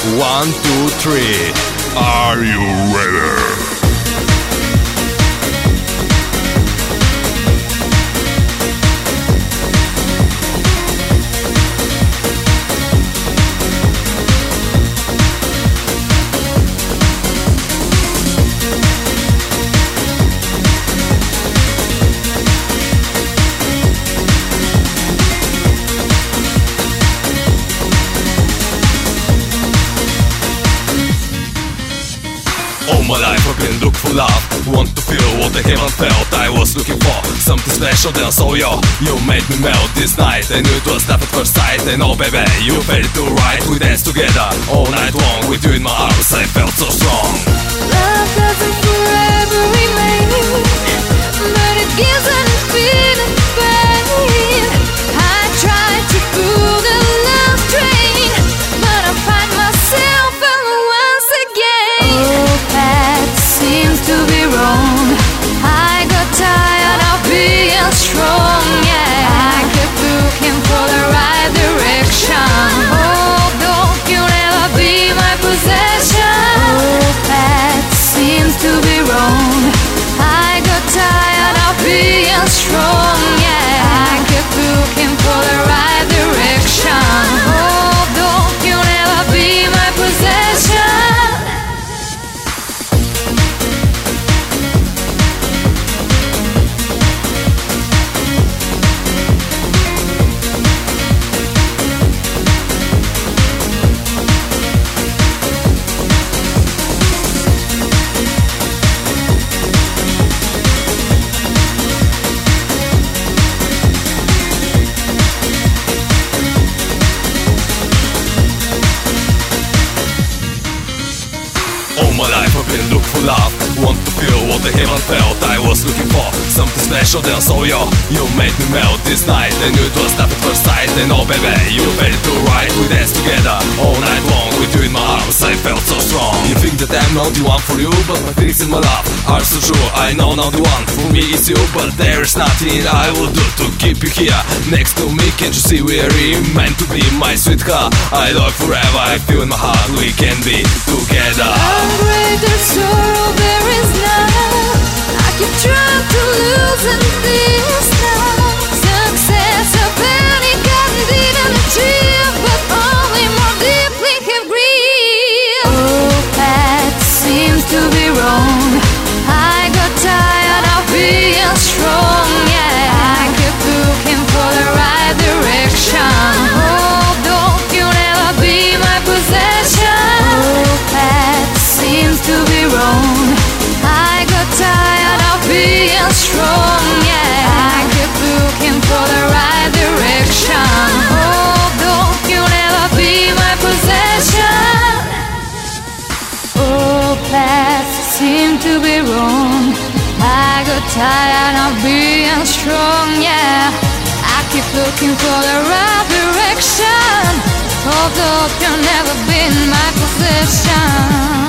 1, 2, 3. Are you ready? All my life I've been looking for love, want to feel what I haven't felt. I was looking for something special, then I saw you made me melt this night. I knew it was love at first sight. I know baby, you felt it too right. We danced together all night long, with you in my arms I felt so strong. Love doesn't forever remain, but it gives an infinite pain. I tried to pull the love train, but I find myself once again. Oh, that seems to be wrong. I got tired of being strong, yeah. I kept looking for the right direction. Oh, don't you ever be my possession. Oh, that seems to be wrong. I got tired of being strong, yeah. I kept looking for the right direction. Oh, don't you ever be my possession. All my life I've been looking for love, want to feel what I haven't felt. I was looking for something special, then I saw you made me melt this night. I knew it was love at first sight. I know baby, you felt it too right. We danced together all night long, with you in my arms I felt so strong. You think that I'm not the one for you, but my feelings in my love are so true. I know now the one for me is you, but there is nothing I will do to keep you here next to me. Can't you see we're meant to be, my sweetheart? I love forever, I feel in my heart we can be together. Greater sorrow there is none. I keep trying to loosen this now. Success of panic I didn't achieve, but only more deeply have grieved. Oh, that seems to be wrong. I got tired of being strong, yeah. I kept looking for the right direction. Oh, don't you ever be my possession. Oh, that seems to be wrong. I got tired of being strong, yeah. I kept looking for the right direction. Oh, don't you ever be my possession. Oh, that seemed to be wrong. I got tired of being strong, yeah. I keep looking for the right direction. Although you've never been my possession.